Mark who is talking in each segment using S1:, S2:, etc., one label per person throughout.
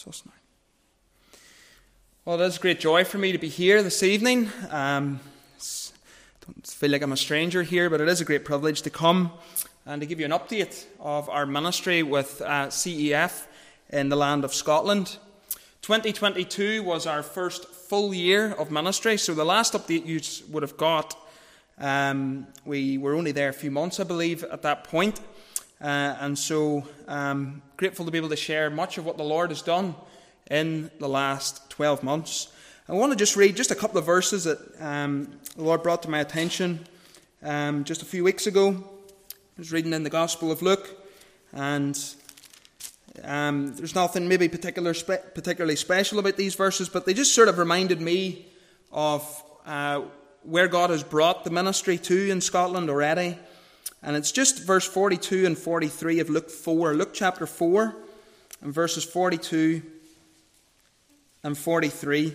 S1: Bless us now. Well, it is a great joy for me to be here this evening. Don't feel like I'm a stranger here, but it is a great privilege to come and to give you an update of our ministry with CEF in the land of Scotland. 2022 was our first full year of ministry, so the last update you would have got, we were only there a few months, I believe, at that point. And so grateful to be able to share much of what the Lord has done in the last 12 months. I want to just read just a couple of verses that the Lord brought to my attention just a few weeks ago. I was reading in the Gospel of Luke, and there's nothing maybe particularly special about these verses, but they just sort of reminded me of where God has brought the ministry to in Scotland already. And it's just verse 42 and 43 of Luke 4. Luke chapter 4 and verses 42 and 43.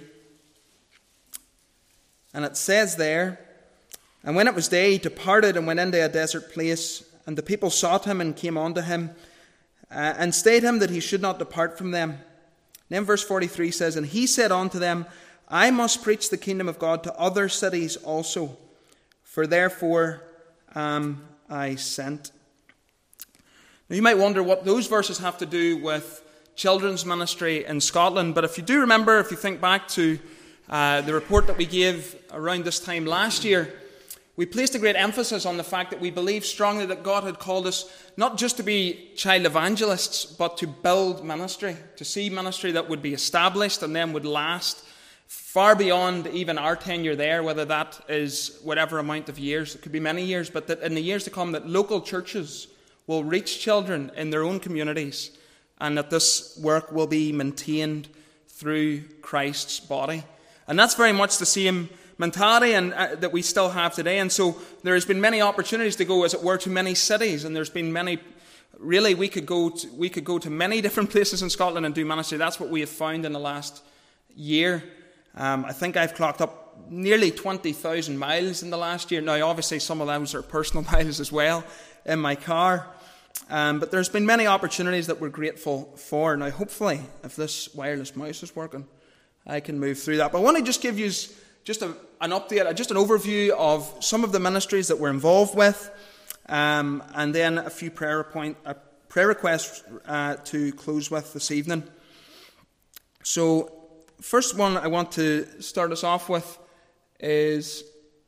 S1: And it says there, "And when it was day, he departed and went into a desert place. And the people sought him and came unto him, and stayed him that he should not depart from them. Then verse 43 says, And he said unto them, I must preach the kingdom of God to other cities also, for therefore I sent." Now you might wonder what those verses have to do with children's ministry in Scotland, but if you do remember, if you think back to the report that we gave around this time last year, we placed a great emphasis on the fact that we believe strongly that God had called us not just to be child evangelists, but to build ministry, to see ministry that would be established and then would last far beyond even our tenure there, whether that is whatever amount of years, it could be many years, but that in the years to come that local churches will reach children in their own communities, and that this work will be maintained through Christ's body. And that's very much the same mentality and that we still have today. And so there has been many opportunities to go, as it were, to many cities, and there's been many. Really, we could go to many different places in Scotland and do ministry. That's what we have found in the last year. I think I've clocked up nearly 20,000 miles in the last year. Now, obviously, some of those are personal miles as well in my car. But there's been many opportunities that we're grateful for. Now, hopefully, if this wireless mouse is working, I can move through that. But I want to just give you just an update, just an overview of some of the ministries that we're involved with, and then a few prayer requests to close with this evening. So, first one I want to start us off with is,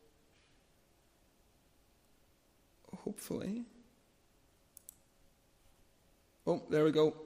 S1: hopefully, oh, there we go.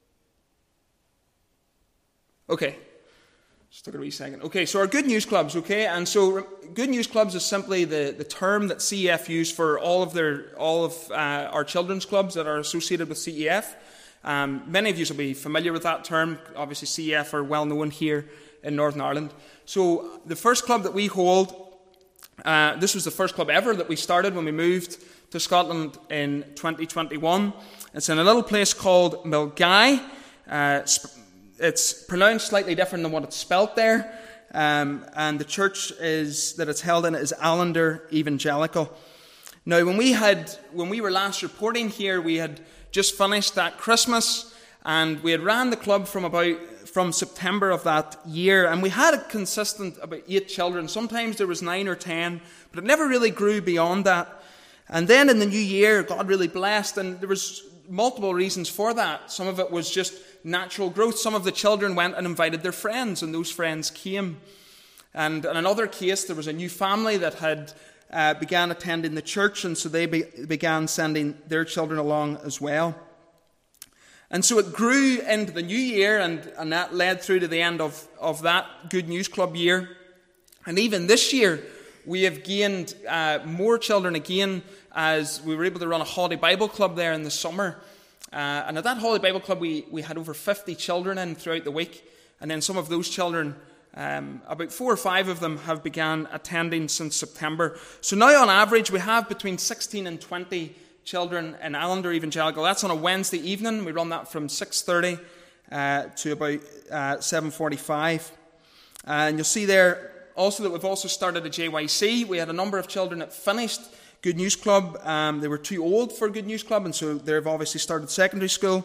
S1: Okay, just took a wee second. Okay, so our Good News Clubs, okay, and so Good News Clubs is simply the term that CEF use for all of our children's clubs that are associated with CEF. Many of you will be familiar with that term. Obviously, CEF are well known here in Northern Ireland. So the first club that we hold, this was the first club ever that we started when we moved to Scotland in 2021. It's in a little place called Milngavie. It's pronounced slightly different than what it's spelt there. And the church that it's held in is Allender Evangelical. Now, when we were last reporting here, we had just finished that Christmas, and we had ran the club from September of that year, and we had a consistent about 8 children. Sometimes there was 9 or 10, but it never really grew beyond that. And then in the new year, God really blessed, and there was multiple reasons for that. Some of it was just natural growth. Some of the children went and invited their friends, and those friends came. And in another case, there was a new family that had began attending the church, and so they began sending their children along as well. And so it grew into the new year, and that led through to the end of that Good News Club year. And even this year, we have gained more children again, as we were able to run a Holiday Bible Club there in the summer. And at that Holiday Bible Club, we had over 50 children in throughout the week. And then some of those children, about 4 or 5 of them, have began attending since September. So now on average, we have between 16 and 20 children in Allender Evangelical. That's on a Wednesday evening. We run that from 6:30 to about 7:45. And you'll see there also that we've also started a JYC. We had a number of children that finished Good News Club. They were too old for Good News Club, and so they've obviously started secondary school.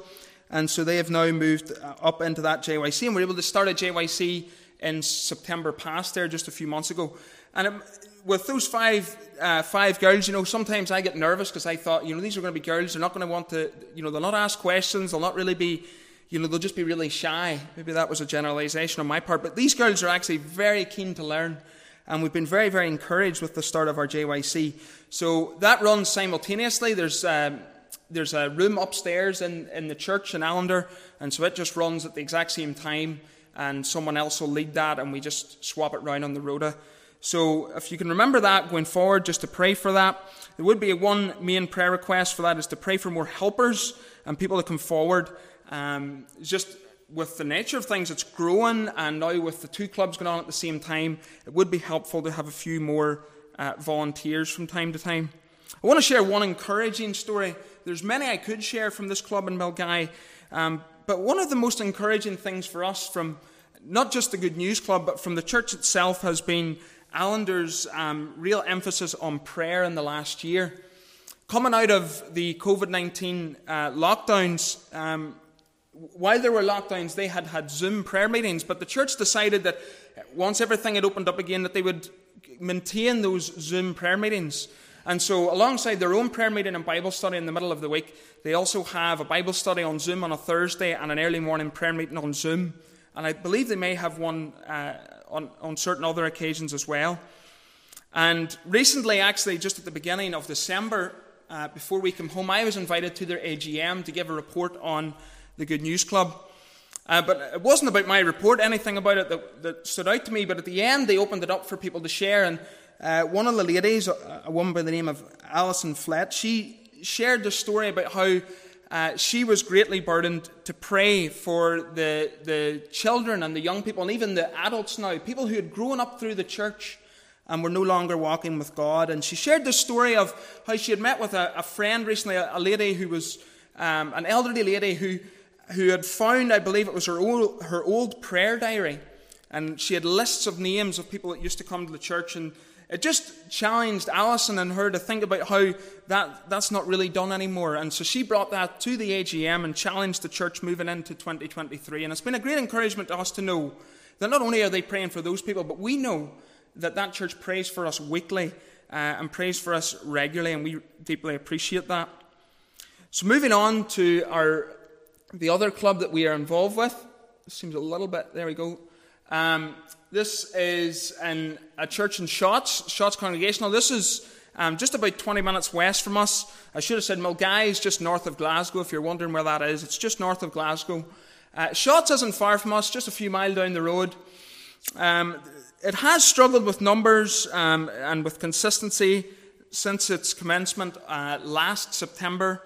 S1: and so they have now moved up into that JYC, and we're able to start a JYC in September past there, just a few months ago. And with those five girls, sometimes I get nervous because I thought, these are going to be girls. They're not going to want to, they'll not ask questions. They'll not really be, they'll just be really shy. Maybe that was a generalization on my part. But these girls are actually very keen to learn. And we've been very, very encouraged with the start of our JYC. So that runs simultaneously. There's a room upstairs in the church in Allender. And so it just runs at the exact same time. And someone else will lead that. And we just swap it round on the rota. So if you can remember that going forward, just to pray for that. There would be one main prayer request for that, is to pray for more helpers and people to come forward. Just with the nature of things, it's growing, and now with the two clubs going on at the same time, it would be helpful to have a few more volunteers from time to time. I want to share one encouraging story. There's many I could share from this club in Milngavie, but one of the most encouraging things for us from not just the Good News Club, but from the church itself, has been Allender's real emphasis on prayer in the last year. Coming out of the COVID-19 lockdowns, while there were lockdowns, they had Zoom prayer meetings, but the church decided that once everything had opened up again, that they would maintain those Zoom prayer meetings. And so alongside their own prayer meeting and Bible study in the middle of the week, they also have a Bible study on Zoom on a Thursday and an early morning prayer meeting on Zoom. And I believe they may have one on certain other occasions as well. And recently, actually, just at the beginning of December, before we came home, I was invited to their AGM to give a report on the Good News Club. But it wasn't about my report, anything about it that stood out to me. But at the end, they opened it up for people to share. And one of the ladies, a woman by the name of Alison Flett, she shared the story about how she was greatly burdened to pray for the children and the young people, and even the adults now, people who had grown up through the church and were no longer walking with God. And she shared the story of how she had met with a friend recently, a lady who was an elderly lady who had found, I believe it was her old prayer diary, and she had lists of names of people that used to come to the church, and it just challenged Alison and her to think about how that's not really done anymore. And so she brought that to the AGM and challenged the church moving into 2023. And it's been a great encouragement to us to know that not only are they praying for those people, but we know that church prays for us weekly and prays for us regularly, and we deeply appreciate that. So moving on to the other club that we are involved with. This seems a little bit, there we go. This is in a church in Shotts Congregational. This is just about 20 minutes west from us. I should have said Milngavie is just north of Glasgow, if you're wondering where that is. It's just north of Glasgow. Shotts isn't far from us, just a few miles down the road. It has struggled with numbers and with consistency since its commencement last September.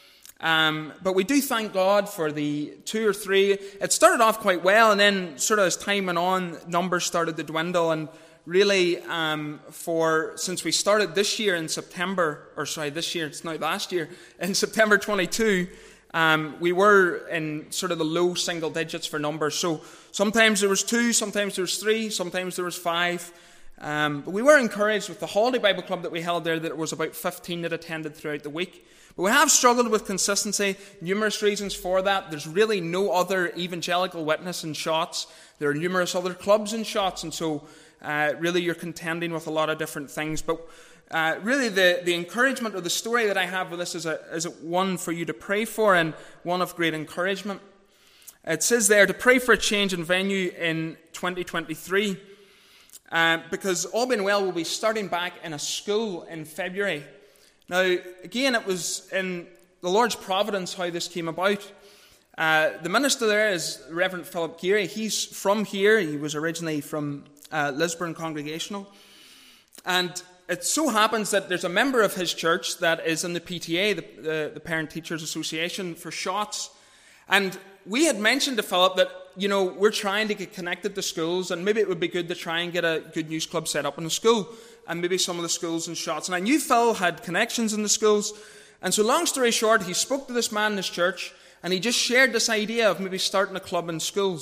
S1: But we do thank God for the 2 or 3. It started off quite well, and then sort of as time went on, numbers started to dwindle. And really, since we started this year in September, it's now last year, in September 22, we were in sort of the low single digits for numbers. So sometimes there was 2, sometimes there was 3, sometimes there was 5. But we were encouraged with the Holiday Bible Club that we held there that it was about 15 that attended throughout the week. But we have struggled with consistency, numerous reasons for that. There's really no other evangelical witness in Shotts. There are numerous other clubs in Shotts, and so really you're contending with a lot of different things. But really the encouragement or the story that I have with this is one for you to pray for and one of great encouragement. It says there to pray for a change in venue in 2023 because all being well, we'll be starting back in a school in February. Now, again, it was in the Lord's providence how this came about. The minister there is Reverend Philip Geary. He's from here. He was originally from Lisburn Congregational. And it so happens that there's a member of his church that is in the PTA, the Parent Teachers Association for Shotts. And we had mentioned to Philip that, we're trying to get connected to schools, and maybe it would be good to try and get a Good News Club set up in a school, and maybe some of the schools in Shotts. And I knew Phil had connections in the schools. And so long story short, he spoke to this man in his church, and he just shared this idea of maybe starting a club in schools.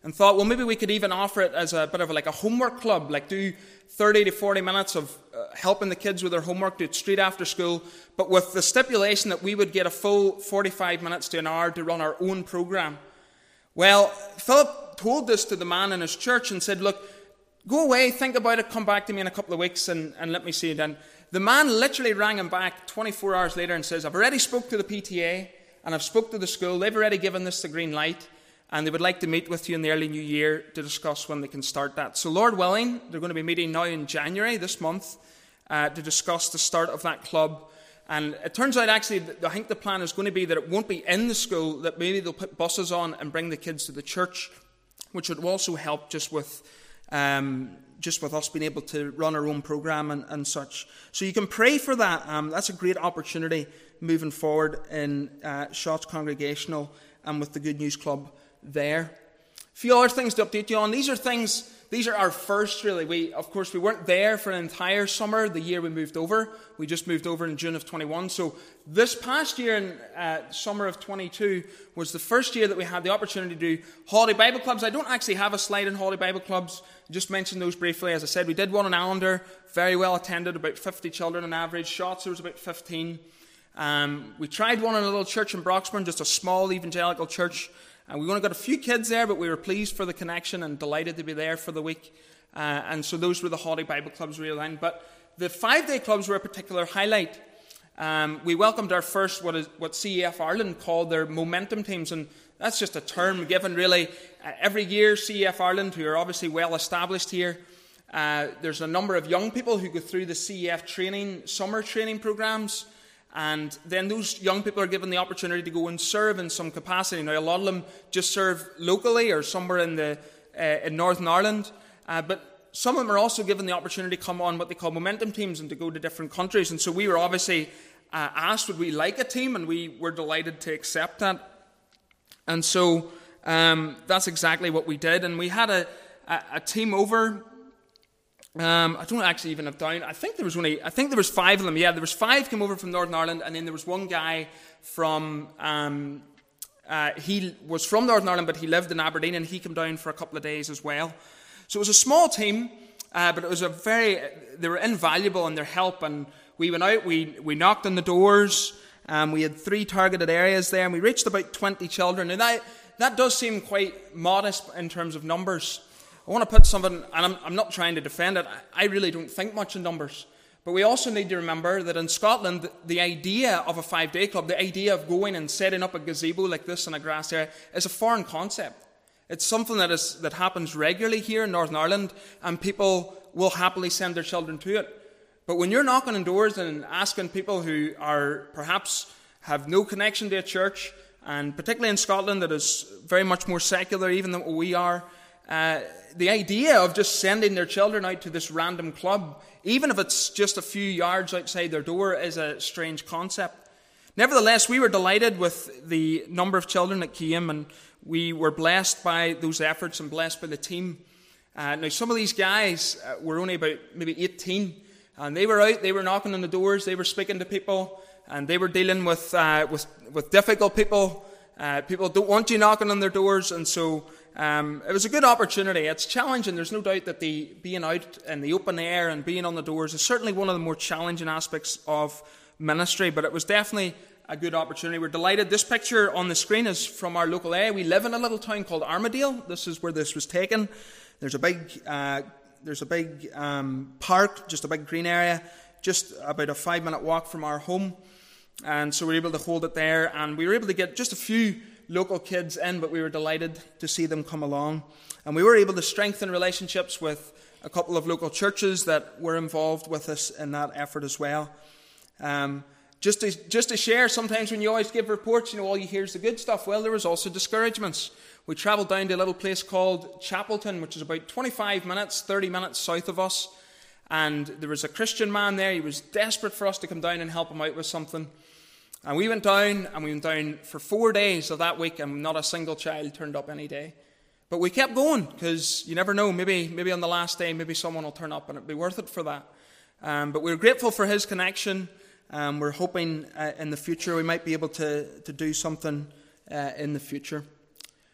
S1: and thought, well, maybe we could even offer it as a bit of like a homework club, like do 30 to 40 minutes of helping the kids with their homework, do it straight after school, but with the stipulation that we would get a full 45 minutes to an hour to run our own program. Well, Philip told this to the man in his church and said, look, go away, think about it, come back to me in a couple of weeks and let me see it. And the man literally rang him back 24 hours later and says, I've already spoke to the PTA and I've spoke to the school. They've already given this the green light and they would like to meet with you in the early new year to discuss when they can start that. So Lord willing, they're going to be meeting now in January this month to discuss the start of that club. And it turns out actually, I think the plan is going to be that it won't be in the school, that maybe they'll put buses on and bring the kids to the church, which would also help just with us being able to run our own program and such. So you can pray for that. That's a great opportunity moving forward in Shotts Congregational and with the Good News Club there. A few other things to update you on. These are our first, really. We weren't there for an entire summer the year we moved over. We just moved over in June of 21. So this past year in summer of 22 was the first year that we had the opportunity to do holiday Bible clubs. I don't actually have a slide in holiday Bible clubs. I just mentioned those briefly. As I said, we did one in Allender, very well attended, about 50 children on average. Shotts, there was about 15. We tried one in a little church in Broxburn, just a small evangelical church. We only got a few kids there, but we were pleased for the connection and delighted to be there for the week. And so those were the holiday Bible clubs realigned. But the 5-day clubs were a particular highlight. We welcomed our first, what CEF Ireland called their momentum teams. And that's just a term given, really. Every year, CEF Ireland, who are obviously well established here, there's a number of young people who go through the CEF summer training programs. And then those young people are given the opportunity to go and serve in some capacity. Now, a lot of them just serve locally or somewhere in Northern Ireland. But some of them are also given the opportunity to come on what they call momentum teams and to go to different countries. And so we were obviously asked, would we like a team? And we were delighted to accept that. And so that's exactly what we did. And we had a team over. I don't actually even have down. I think there was 5 of them. Yeah, there was 5 came over from Northern Ireland, and then there was one guy from. He was from Northern Ireland, but he lived in Aberdeen, and he came down for a couple of days as well. So it was a small team, but it was they were invaluable in their help. And we went out, we knocked on the doors. We had 3 targeted areas there, and we reached about 20 children. And that does seem quite modest in terms of numbers. I want to put something, and I'm not trying to defend it, I really don't think much in numbers. But we also need to remember that in Scotland, the idea of a 5-day club, the idea of going and setting up a gazebo like this in a grass area, is a foreign concept. It's something that happens regularly here in Northern Ireland, and people will happily send their children to it. But when you're knocking on doors and asking people who are perhaps have no connection to a church, and particularly in Scotland that is very much more secular even than we are, the idea of just sending their children out to this random club, even if it's just a few yards outside their door, is a strange concept. Nevertheless, we were delighted with the number of children that came, and we were blessed by those efforts and blessed by the team. Now, some of these guys were only about maybe 18, and they were out, they were knocking on the doors, they were speaking to people, and they were dealing with difficult people. People don't want you knocking on their doors, and so it was a good opportunity. It's challenging. There's no doubt that being out in the open air and being on the doors is certainly one of the more challenging aspects of ministry, but it was definitely a good opportunity. We're delighted. This picture on the screen is from our local area. We live in a little town called Armadale. This is where this was taken. There's a big park, just a big green area, just about a 5-minute walk from our home. And so we were able to hold it there, and we were able to get just a few local kids in, but we were delighted to see them come along. And we were able to strengthen relationships with a couple of local churches that were involved with us in that effort as well. Just to share, sometimes when you always give reports, all you hear is the good stuff. Well, there was also discouragements. We travelled down to a little place called Chapelton, which is about 25 minutes, 30 minutes south of us. And there was a Christian man there. He was desperate for us to come down and help him out with something. And we went down for 4 days of that week, and not a single child turned up any day. But we kept going, because you never know, maybe on the last day, maybe someone will turn up, and it'd be worth it for that. But we're grateful for his connection. We're hoping in the future we might be able to do something in the future.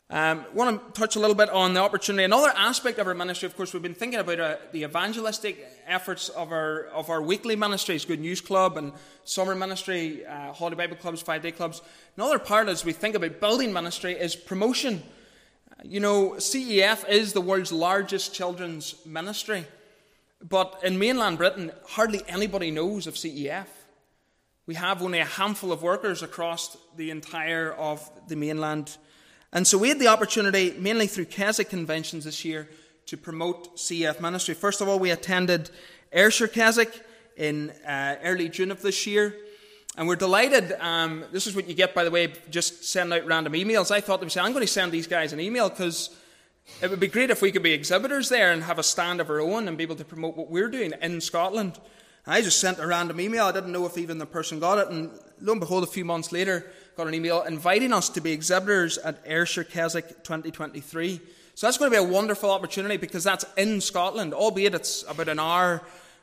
S1: want to touch a little bit on the opportunity. Another aspect of our ministry, of course, we've been thinking about the evangelistic efforts of our weekly ministries, Good News Club and summer ministry, Holiday Bible Clubs, 5-day clubs. Another part, as we think about building ministry, is promotion. You know, CEF is the world's largest children's ministry, but in mainland Britain, hardly anybody knows of CEF. We have only a handful of workers across the entire of the mainland. And so we had the opportunity, mainly through Keswick conventions this year, to promote CEF ministry. First of all, we attended Ayrshire Keswick in early June of this year. And we're delighted. This is what you get, by the way, just send out random emails. I thought to myself, I'm going to send these guys an email because it would be great if we could be exhibitors there and have a stand of our own and be able to promote what we're doing in Scotland. I just sent a random email. I didn't know if even the person got it. And lo and behold, a few months later, got an email inviting us to be exhibitors at Ayrshire Keswick 2023. So that's going to be a wonderful opportunity because that's in Scotland, albeit it's about an hour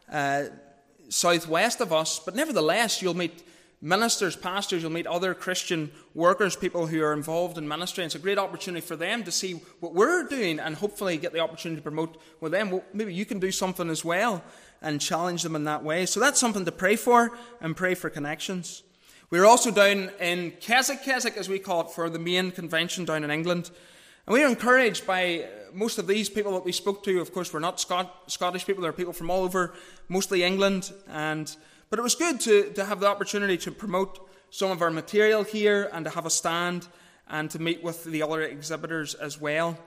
S1: southwest of us. But nevertheless, you'll meet ministers, pastors, you'll meet other Christian workers, people who are involved in ministry. And it's a great opportunity for them to see what we're doing and hopefully get the opportunity to promote with them. Well, maybe you can do something as well and challenge them in that way. So that's something to pray for and pray for connections. We were also down in Keswick, as we call it, for the main convention down in England. And we were encouraged by most of these people that we spoke to. Of course, we're not Scottish people. They're people from all over, mostly England. But it was good to have the opportunity to promote some of our material here and to have a stand and to meet with the other exhibitors as well.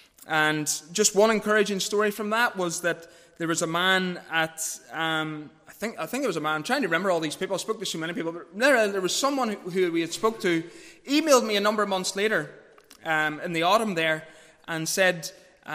S1: And just one encouraging story from that was that there was a man at, I think it was a man, I'm trying to remember all these people, I spoke to so many people, but there was someone who we had spoke to, emailed me a number of months later, in the autumn there, and said,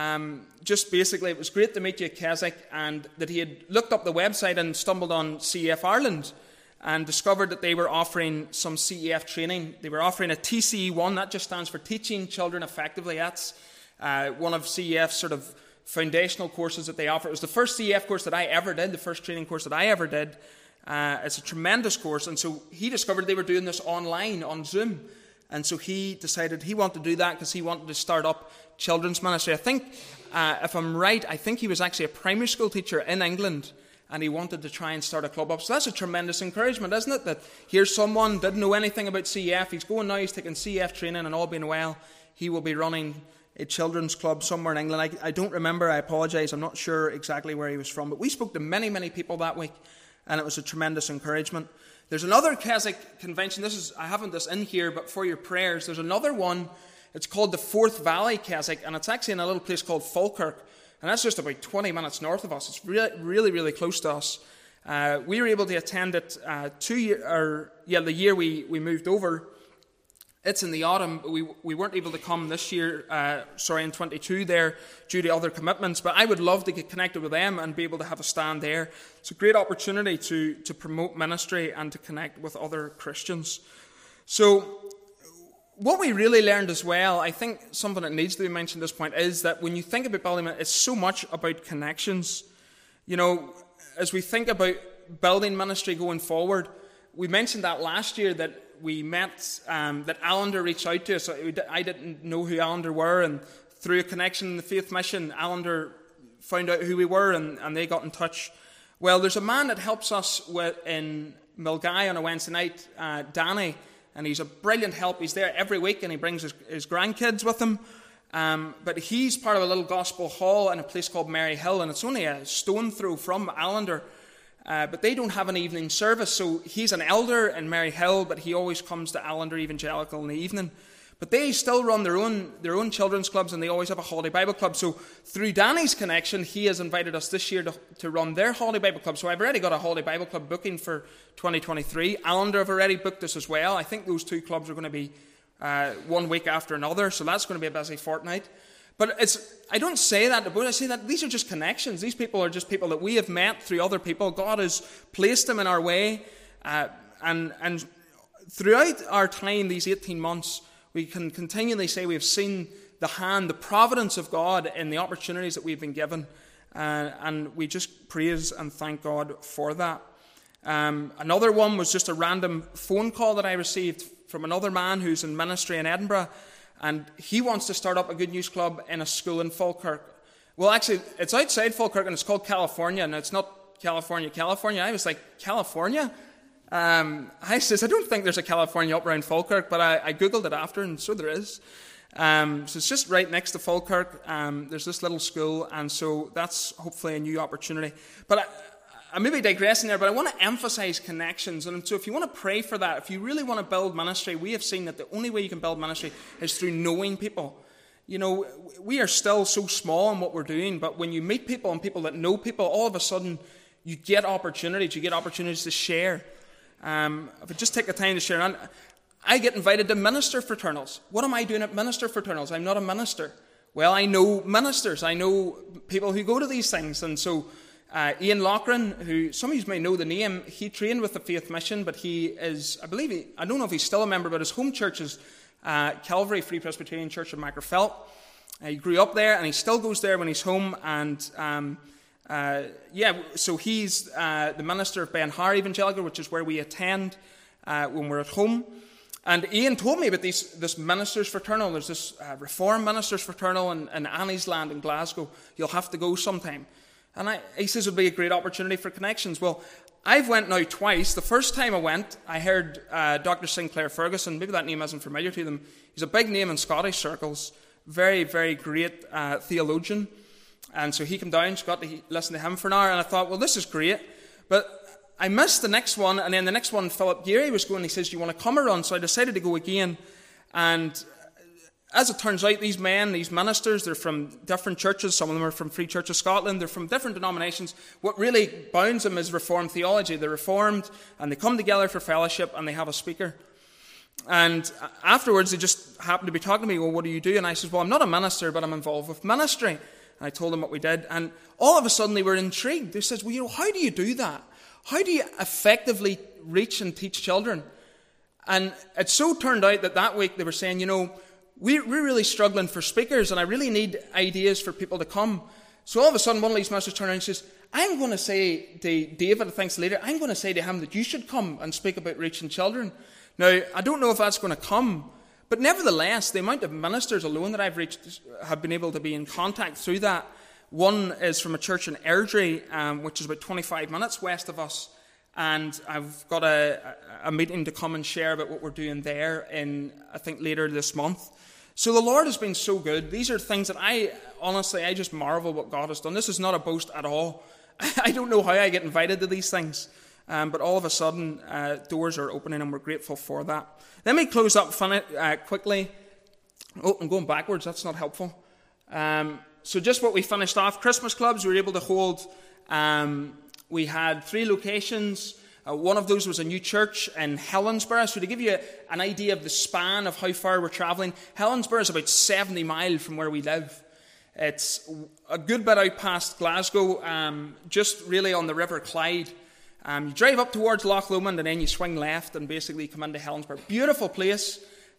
S1: just basically, it was great to meet you at Keswick, and that he had looked up the website and stumbled on CEF Ireland, and discovered that they were offering some CEF training. They were offering a TCE1, that just stands for Teaching Children Effectively. That's one of CEF's sort of foundational courses that they offer. It was the first CEF course that I ever did, the first training course that I ever did. It's a tremendous course, and so he discovered they were doing this online on Zoom, and so he decided he wanted to do that because he wanted to start up children's ministry. I think, if I'm right, I think he was actually a primary school teacher in England, and he wanted to try and start a club up. So that's a tremendous encouragement, isn't it? That here's someone, didn't know anything about CEF, he's going now, he's taking CEF training, and all being well, he will be running a children's club somewhere in England. I don't remember, I apologise, I'm not sure exactly where he was from, but we spoke to many, many people that week, and it was a tremendous encouragement. There's another Keswick convention, I haven't this in here, but for your prayers, there's another one, it's called the Forth Valley Keswick, and it's actually in a little place called Falkirk, and that's just about 20 minutes north of us. It's really, really close to us. We were able to attend it the year we moved over. It's in the autumn. We weren't able to come this year, in 22 there, due to other commitments. But I would love to get connected with them and be able to have a stand there. It's a great opportunity to promote ministry and to connect with other Christians. So what we really learned as well, I think something that needs to be mentioned at this point, is that when you think about building, it's so much about connections. You know, as we think about building ministry going forward, we mentioned that last year that we met, that Allender reached out to us. I didn't know who Allender were, and through a connection in the Faith Mission, Allender found out who we were, and they got in touch. Well, there's a man that helps us in Milngavie on a Wednesday night, Danny, and he's a brilliant help. He's there every week, and he brings his grandkids with him. But he's part of a little gospel hall in a place called Mary Hill, and it's only a stone throw from Allender. But they don't have an evening service, so he's an elder in Mary Hill, but he always comes to Allender Evangelical in the evening. But they still run their own children's clubs, and they always have a Holiday Bible Club. So through Danny's connection, he has invited us this year to run their Holiday Bible Club. So I've already got a Holiday Bible Club booking for 2023. Allender have already booked us as well. I think those two clubs are going to be 1 week after another, so that's going to be a busy fortnight. But I don't say that, but I say that these are just connections. These people are just people that we have met through other people. God has placed them in our way. And throughout our time, these 18 months, we can continually say we have seen the hand, the providence of God in the opportunities that we've been given. And we just praise and thank God for that. Another one was just a random phone call that I received from another man who's in ministry in Edinburgh. and he wants to start up a Good News Club in a school in Falkirk. Well, actually, it's outside Falkirk, and it's called California, and it's not California. I was like, California? I says, I don't think there's a California up around Falkirk, but I Googled it after, and so there is. So it's just right next to Falkirk. There's this little school, and so that's hopefully a new opportunity. But I may be digressing there, but I want to emphasize connections. And so if you want to pray for that, if you really want to build ministry, we have seen that the only way you can build ministry is through knowing people. You know, we are still so small in what we're doing, but when you meet people and people that know people, all of a sudden you get opportunities. You get opportunities to share. If I just take the time to share, and I get invited to minister fraternals. What am I doing at minister fraternals? I'm not a minister. Well, I know ministers. I know people who go to these things. And so Ian Loughran, who some of you may know the name, he trained with the Faith Mission, but he is, I don't know if he's still a member, but his home church is Calvary Free Presbyterian Church of Magherafelt. He grew up there, and he still goes there when he's home. And so he's the minister of Ben Hur Evangelical, which is where we attend when we're at home. And Ian told me about this ministers fraternal. There's this Reformed ministers fraternal in Annie's Land in Glasgow. You'll have to go sometime. And he says it would be a great opportunity for connections. Well, I've went now twice. The first time I went, I heard Dr. Sinclair Ferguson. Maybe that name isn't familiar to them. He's a big name in Scottish circles. Very, very great theologian. And so he came down, got to listen to him for an hour, and I thought, well, this is great. But I missed the next one, and then the next one, Philip Geary was going. He says, do you want to come around? So I decided to go again. And as it turns out, these ministers, they're from different churches. Some of them are from Free Church of Scotland. They're from different denominations. What really bounds them is Reformed theology. They're Reformed, and they come together for fellowship, and they have a speaker. And afterwards, they just happened to be talking to me, well, what do you do? And I said, well, I'm not a minister, but I'm involved with ministry. And I told them what we did. And all of a sudden, they were intrigued. They said, well, how do you do that? How do you effectively reach and teach children? And it so turned out that week they were saying, we're really struggling for speakers, and I really need ideas for people to come. So all of a sudden, one of these ministers turned around and says, I'm going to say to David, I think later, I'm going to say to him that you should come and speak about reaching children. Now, I don't know if that's going to come, but nevertheless, the amount of ministers alone that I've reached have been able to be in contact through that. One is from a church in Airdrie, which is about 25 minutes west of us. And I've got a meeting to come and share about what we're doing there in, I think, later this month. So the Lord has been so good. These are things that I just marvel what God has done. This is not a boast at all. I don't know how I get invited to these things. But all of a sudden, doors are opening, and we're grateful for that. Let me close up quickly. Oh, I'm going backwards. That's not helpful. So just what we finished off, Christmas clubs, we were able to hold, we had 3 locations. One of those was a new church in Helensburgh. So to give you an idea of the span of how far we're travelling, Helensburgh is about 70 miles from where we live. It's a good bit out past Glasgow, just really on the River Clyde. You drive up towards Loch Lomond, and then you swing left and basically come into Helensburgh. Beautiful place.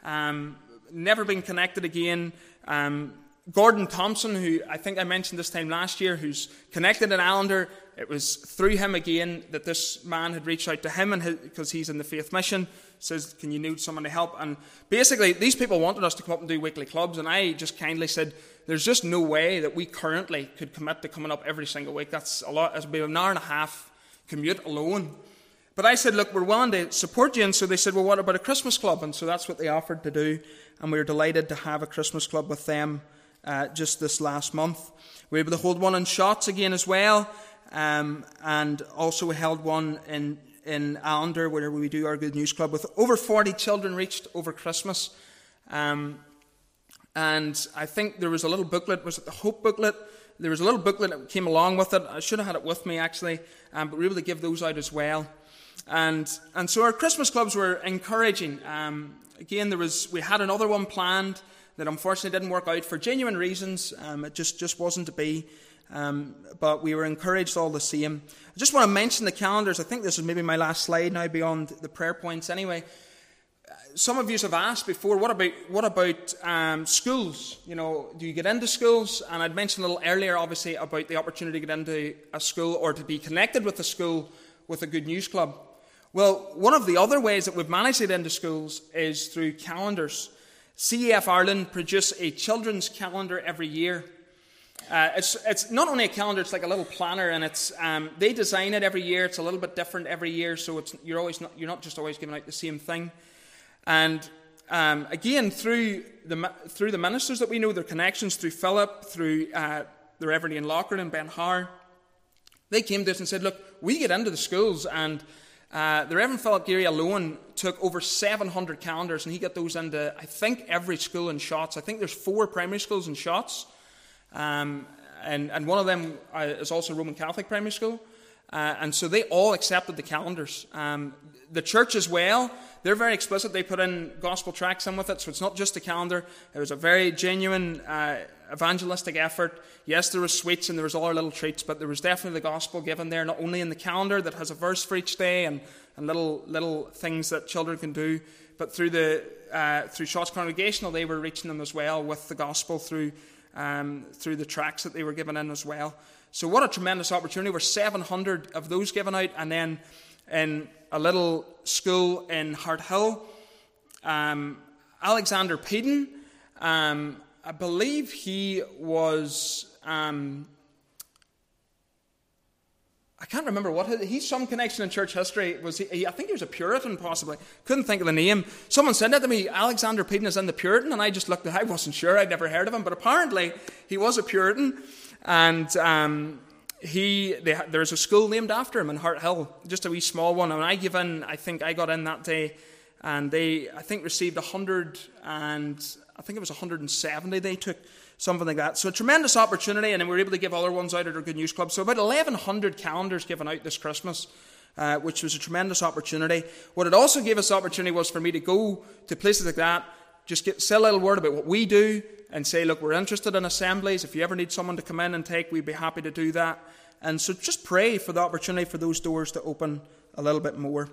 S1: Never been connected again. Gordon Thompson, who I think I mentioned this time last year, who's connected in Allender, it was through him again that this man had reached out to him, because he's in the Faith Mission, says, can you need someone to help? And basically, these people wanted us to come up and do weekly clubs, and I just kindly said, there's just no way that we currently could commit to coming up every single week. That's a lot. It would be an hour and a half commute alone. But I said, look, we're willing to support you. And so they said, well, what about a Christmas club? And so that's what they offered to do. And we were delighted to have a Christmas club with them just this last month. We were able to hold one in Shotts again as well. And also we held one in Allender, where we do our Good News Club, with over 40 children reached over Christmas. And I think there was a little booklet, was it the Hope booklet? There was a little booklet that came along with it. I should have had it with me, actually, but we were able to give those out as well. And so our Christmas clubs were encouraging. Again, we had another one planned that unfortunately didn't work out for genuine reasons. It just wasn't to be. But we were encouraged all the same. I just want to mention the calendars. I think this is maybe my last slide now, beyond the prayer points anyway. Some of you have asked before, what about schools? Do you get into schools? And I'd mentioned a little earlier, obviously, about the opportunity to get into a school or to be connected with a school with a Good News Club. Well, one of the other ways that we've managed to get into schools is through calendars. CEF Ireland produce a children's calendar every year. It's not only a calendar; it's like a little planner, and they design it every year. It's a little bit different every year, so you're not just always giving out the same thing. And again, through the ministers that we know, their connections through Philip, through the Reverend Ian Lockard and Ben Howard, they came to us and said, "Look, we get into the schools, and the Reverend Philip Geary alone took over 700 calendars, and he got those into, I think, every school in Shotts. I think there's 4 primary schools in Shotts. And one of them is also Roman Catholic primary school. And so they all accepted the calendars. The church as well, they're very explicit. They put in gospel tracts in with it, so it's not just a calendar. It was a very genuine evangelistic effort. Yes, there was sweets and there was all our little treats, but there was definitely the gospel given there, not only in the calendar that has a verse for each day and little things that children can do, but through Shotts Congregational, they were reaching them as well with the gospel through the tracts that they were given in as well. So what a tremendous opportunity. We're 700 of those given out, and then in a little school in Hart Hill, Alexander Peden, I believe he was, I can't remember he's some connection in church history. I think he was a Puritan possibly. Couldn't think of the name. Someone said that to me, Alexander Peden is in the Puritan, and I just looked at it. I wasn't sure. I'd never heard of him, but apparently he was a Puritan, and there's a school named after him in Hart Hill, just a wee small one. And I got in that day, and they, I think, received 170 they took, something like that. So a tremendous opportunity, and then we were able to give other ones out at our Good News Club. So about 1,100 calendars given out this Christmas, which was a tremendous opportunity. What it also gave us the opportunity was for me to go to places like that, just say a little word about what we do, and say, look, we're interested in assemblies. If you ever need someone to come in and take, we'd be happy to do that. And so just pray for the opportunity for those doors to open a little bit more.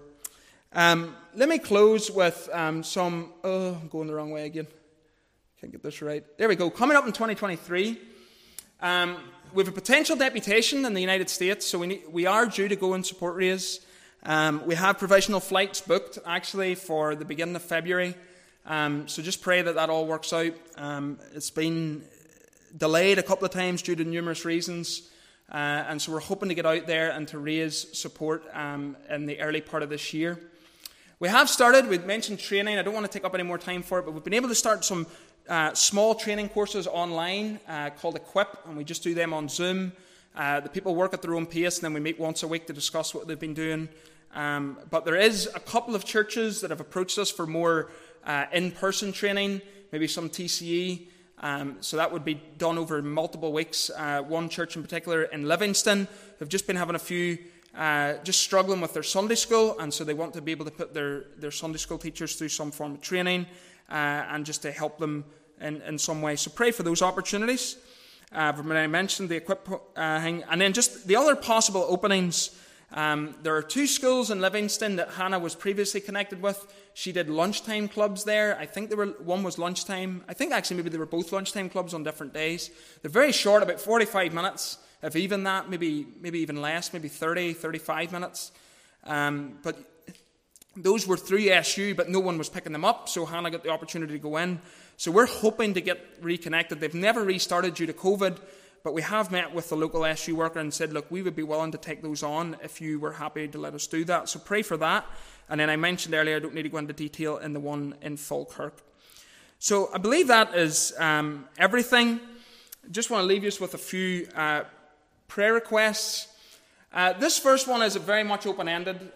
S1: Let me close with I'm going the wrong way again. Can't get this right. There we go. Coming up in 2023, we have a potential deputation in the United States, so we are due to go and support Raise. We have provisional flights booked, actually, for the beginning of February. So just pray that all works out. It's been delayed a couple of times due to numerous reasons. And so we're hoping to get out there and to raise support in the early part of this year. We have started, we've mentioned training. I don't want to take up any more time for it, but we've been able to start some small training courses online called Equip, and we just do them on Zoom. The people work at their own pace, and then we meet once a week to discuss what they've been doing. But there is a couple of churches that have approached us for more in-person training, maybe some TCE. So that would be done over multiple weeks. One church in particular in Livingston have just been having a few, just struggling with their Sunday school, and so they want to be able to put their Sunday school teachers through some form of training and just to help them in some way. So pray for those opportunities. When I mentioned the Equip thing, and then just the other possible openings. There are 2 schools in Livingston that Hannah was previously connected with. She did lunchtime clubs there. I think one was lunchtime. I think actually maybe they were both lunchtime clubs on different days. They're very short, about 45 minutes, if even that, maybe even less, maybe 30, 35 minutes. But those were through SU, but no one was picking them up, so Hannah got the opportunity to go in. So we're hoping to get reconnected. They've never restarted due to COVID, but we have met with the local SU worker and said, look, we would be willing to take those on if you were happy to let us do that. So pray for that. And then I mentioned earlier, I don't need to go into detail in the one in Falkirk. So I believe that is everything. Just want to leave you with a few prayer requests. This first one is very much open-ended.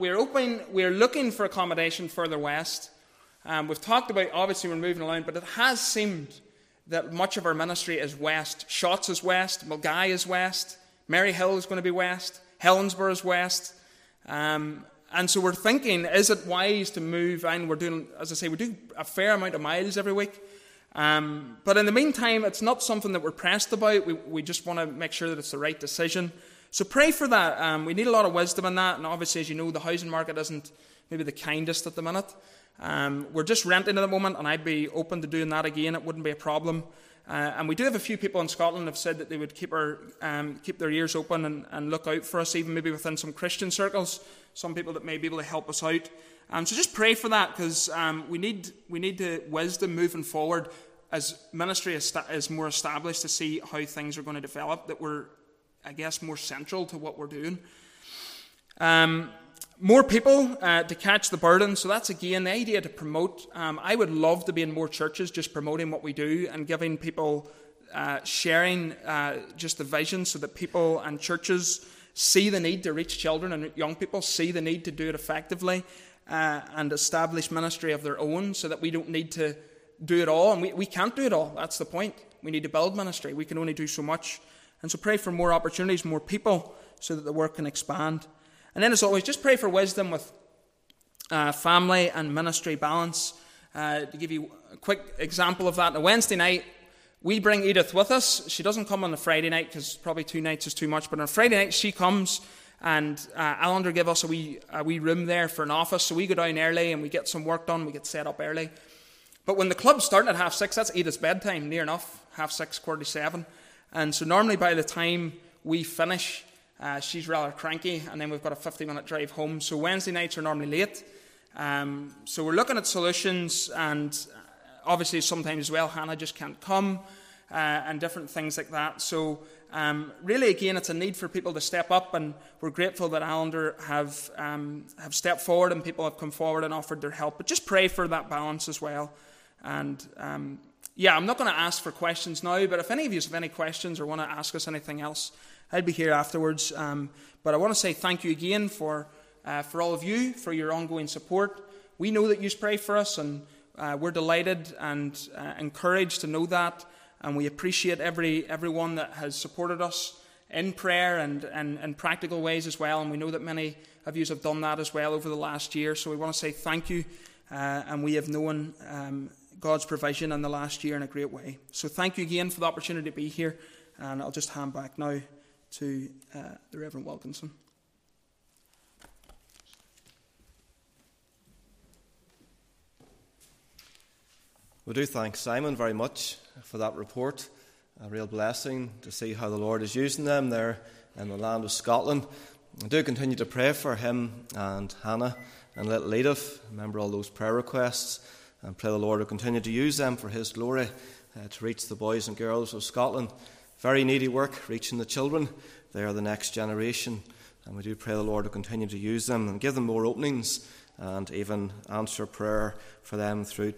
S1: We're looking for accommodation further west. We've talked about, obviously, we're moving around, but it has seemed that much of our ministry is west. Shotts is west, Milngavie is west, Maryhill is going to be west, Helensburgh is west. And so we're thinking, is it wise to move? And we're doing, as I say, we do a fair amount of miles every week. But in the meantime, it's not something that we're pressed about. We just want to make sure that it's the right decision. So pray for that. We need a lot of wisdom in that. And obviously, as you know, the housing market isn't maybe the kindest at the minute. We're just renting at the moment, and I'd be open to doing that again. It wouldn't be a problem. And we do have a few people in Scotland who have said that they would keep their ears open and look out for us, even maybe within some Christian circles, some people that may be able to help us out. So just pray for that, because we need the wisdom moving forward as ministry is more established, to see how things are going to develop, that we're, I guess, more central to what we're doing. More people to catch the burden. So that's, again, the idea to promote. I would love to be in more churches just promoting what we do and giving people, sharing just the vision, so that people and churches see the need to reach children and young people, see the need to do it effectively, and establish ministry of their own, so that we don't need to do it all. And we can't do it all. That's the point. We need to build ministry. We can only do so much. And so pray for more opportunities, more people, so that the work can expand. And then, as always, just pray for wisdom with family and ministry balance. To give you a quick example of that, on a Wednesday night, we bring Edith with us. She doesn't come on a Friday night, because probably 2 nights is too much. But on a Friday night, she comes, and Allender give us a wee room there for an office. So we go down early and we get some work done. We get set up early. But when the club's starting at 6:30, that's Edith's bedtime, near enough, 6:30, 7:15. And so normally by the time we finish, she's rather cranky, and then we've got a 50-minute drive home. So Wednesday nights are normally late. So we're looking at solutions, and obviously sometimes as well Hannah just can't come, and different things like that. So really, again, it's a need for people to step up, and we're grateful that Allender have stepped forward and people have come forward and offered their help. But just pray for that balance as well. And I'm not going to ask for questions now, but if any of you have any questions or want to ask us anything else, I'll be here afterwards. But I want to say thank you again for all of you, for your ongoing support. We know that you pray for us, and we're delighted and encouraged to know that. And we appreciate everyone that has supported us in prayer and in practical ways as well. And we know that many of you have done that as well over the last year. So we want to say thank you. And we have known God's provision in the last year in a great way. So thank you again for the opportunity to be here. And I'll just hand back now to the Reverend Wilkinson.
S2: We do thank Simon very much for that report. A real blessing to see how the Lord is using them there in the land of Scotland. I do continue to pray for him and Hannah and little Edith. Remember all those prayer requests, and pray the Lord will continue to use them for his glory, to reach the boys and girls of Scotland. Very needy work, reaching the children. They are the next generation, and we do pray the Lord will continue to use them and give them more openings, and even answer prayer for them through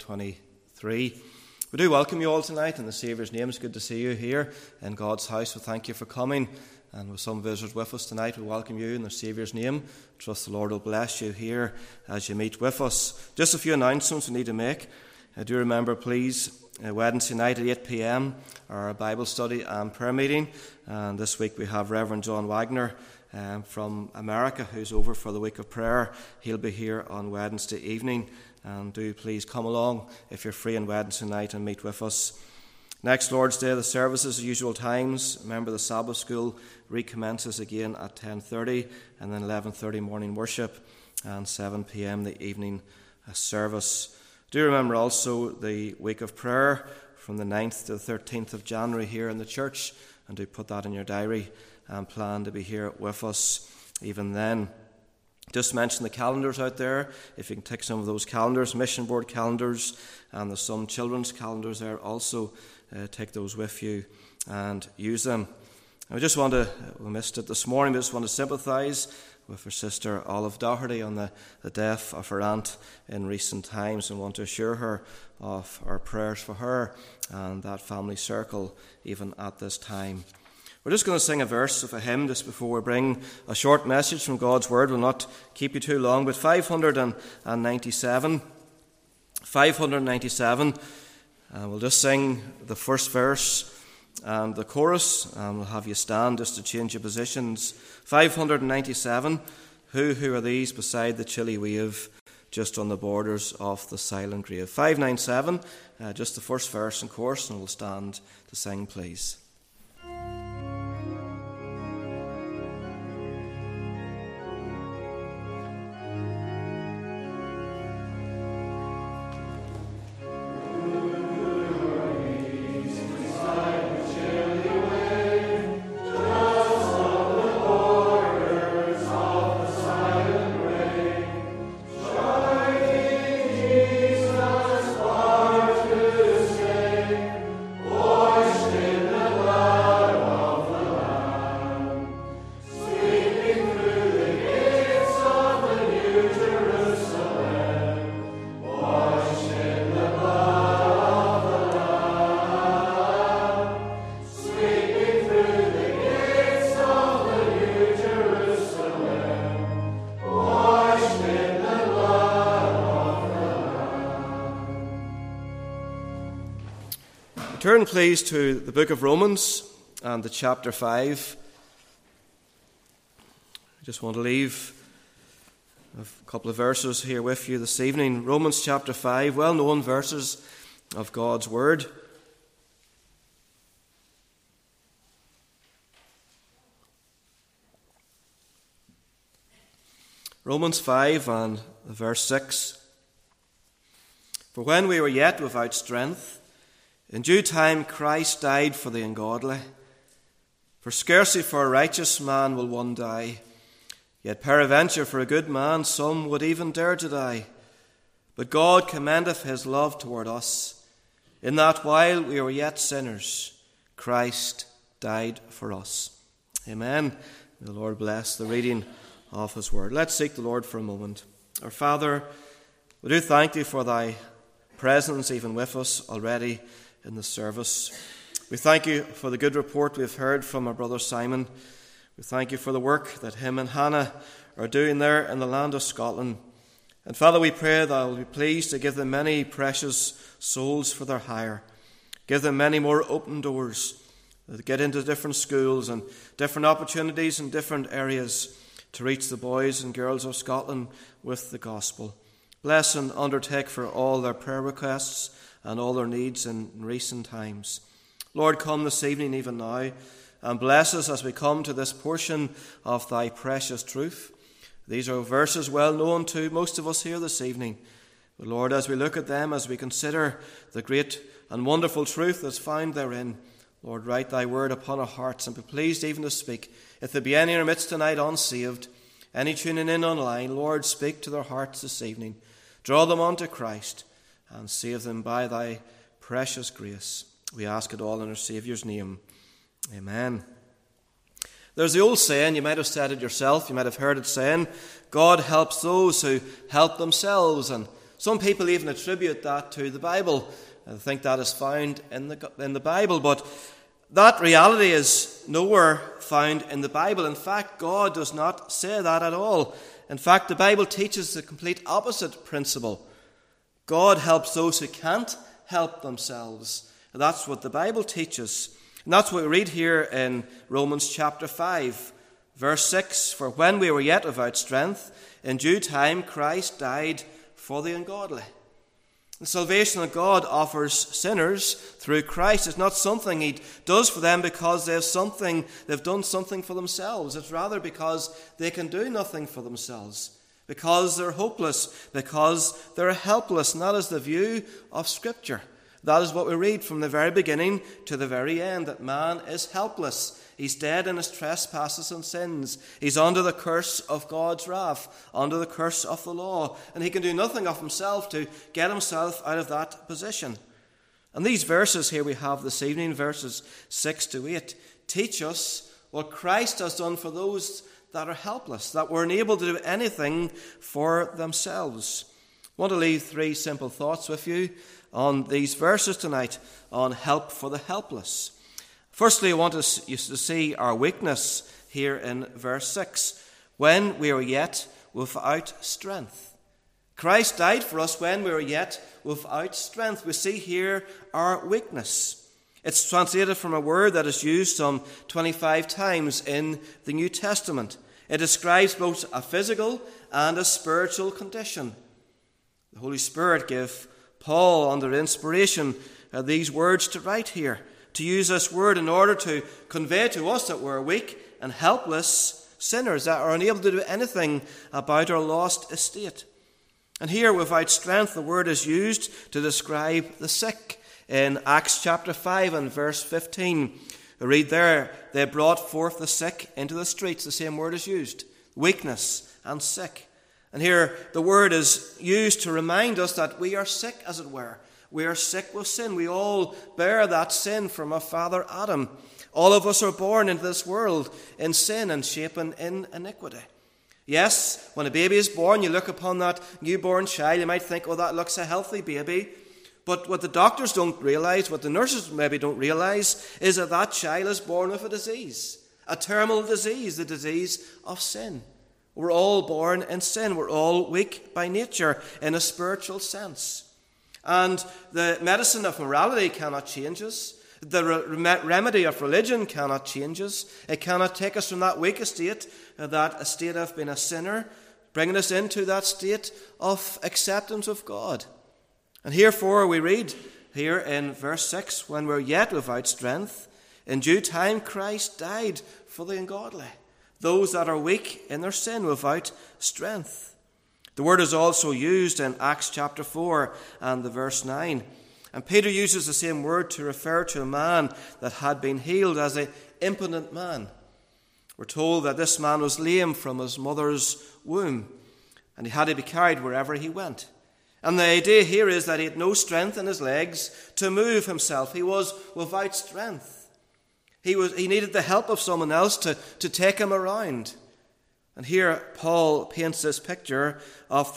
S2: 2023. We do welcome you all tonight in the Saviour's name. It's good to see you here in God's house. We thank you for coming. And with some visitors with us tonight, we welcome you in the Saviour's name. Trust the Lord will bless you here as you meet with us. Just a few announcements we need to make. Do remember, please, Wednesday night at 8 p.m, our Bible study and prayer meeting. And this week we have Reverend John Wagner from America, who's over for the week of prayer. He'll be here on Wednesday evening. And do please come along if you're free on Wednesday night and meet with us. Next Lord's Day, the services at usual times. Remember, the Sabbath school recommences again at 10:30, and then 11:30 morning worship, and 7 p.m. the evening service. Do remember also the week of prayer from the 9th to the 13th of January here in the church, and do put that in your diary and plan to be here with us even then. Just mention the calendars out there, if you can take some of those calendars, mission board calendars, and there's some children's calendars there also. Take those with you and use them. We missed it this morning, we just want to sympathise with our sister Olive Doherty on the death of her aunt in recent times, and want to assure her of our prayers for her and that family circle even at this time. We're just going to sing a verse of a hymn just before we bring a short message from God's Word. We'll not keep you too long, but 597. 597. We'll just sing the first verse and the chorus, and we'll have you stand just to change your positions. 597. Who are these beside the chilly wave, just on the borders of the silent grave? 597, just the first verse and chorus, and we'll stand to sing, please.
S3: Sure.
S2: Turn, please, to the book of Romans and the chapter 5. I just want to leave a couple of verses here with you this evening. Romans chapter 5, well-known verses of God's Word. Romans 5 and verse 6. For when we were yet without strength, in due time Christ died for the ungodly. For scarcely for a righteous man will one die, yet peradventure for a good man some would even dare to die. But God commendeth his love toward us, in that while we were yet sinners, Christ died for us. Amen. May the Lord bless the reading of his word. Let's seek the Lord for a moment. Our Father, we do thank thee for thy presence even with us already in the service. We thank you for the good report we've heard from our brother Simon. We thank you for the work that him and Hannah are doing there in the land of Scotland. And Father, we pray that you'll be pleased to give them many precious souls for their hire. Give them many more open doors to get into different schools and different opportunities in different areas to reach the boys and girls of Scotland with the gospel. Bless and undertake for all their prayer requests and all their needs in recent times. Lord, come this evening even now and bless us as we come to this portion of thy precious truth. These are verses well known to most of us here this evening. But Lord, as we look at them, as we consider the great and wonderful truth that's found therein, Lord, write thy word upon our hearts and be pleased even to speak. If there be any in our midst tonight unsaved, any tuning in online, Lord, speak to their hearts this evening. Draw them unto Christ and save them by thy precious grace. We ask it all in our Saviour's name. Amen. There's the old saying, you might have said it yourself, you might have heard it saying, God helps those who help themselves. And some people even attribute that to the Bible. I think that is found in the Bible, but that reality is nowhere found in the Bible. In fact, God does not say that at all. In fact, the Bible teaches the complete opposite principle. God helps those who can't help themselves. That's what the Bible teaches. And that's what we read here in Romans chapter 5, verse 6. For when we were yet without strength, in due time Christ died for the ungodly. The salvation that God offers sinners through Christ is not something he does for them because they've done something for themselves. It's rather because they can do nothing for themselves, because they're hopeless, because they're helpless. And that is the view of Scripture. That is what we read from the very beginning to the very end, that man is helpless. He's dead in his trespasses and sins. He's under the curse of God's wrath, under the curse of the law, and he can do nothing of himself to get himself out of that position. And these verses here we have this evening, verses 6 to 8, teach us what Christ has done for those that are helpless, that were unable to do anything for themselves. I want to leave 3 simple thoughts with you on these verses tonight on help for the helpless. Firstly, I want us to see our weakness here in verse 6. When we were yet without strength. Christ died for us when we were yet without strength. We see here our weakness. It's translated from a word that is used some 25 times in the New Testament. It describes both a physical and a spiritual condition. The Holy Spirit gave Paul, under inspiration, these words to write here, to use this word in order to convey to us that we're weak and helpless sinners, that are unable to do anything about our lost estate. And here, without strength, the word is used to describe the sick. In Acts chapter 5 and verse 15, we read there, they brought forth the sick into the streets. The same word is used, weakness and sick. And here the word is used to remind us that we are sick, as it were. We are sick with sin. We all bear that sin from our father Adam. All of us are born into this world in sin and shapen in iniquity. Yes, when a baby is born, you look upon that newborn child, you might think, oh, that looks a healthy baby. But what the doctors don't realize, what the nurses maybe don't realize, is that that child is born with a disease, a terminal disease, the disease of sin. We're all born in sin. We're all weak by nature in a spiritual sense. And the medicine of morality cannot change us. The remedy of religion cannot change us. It cannot take us from that weak estate, that state of being a sinner, bringing us into that state of acceptance of God. And herefore we read here in verse 6, when we're yet without strength, in due time Christ died for the ungodly, those that are weak in their sin, without strength. The word is also used in Acts chapter 4 and the verse 9. And Peter uses the same word to refer to a man that had been healed as an impotent man. We're told that this man was lame from his mother's womb, and he had to be carried wherever he went. And the idea here is that he had no strength in his legs to move himself. He was without strength. He needed the help of someone else to take him around. And here Paul paints this picture of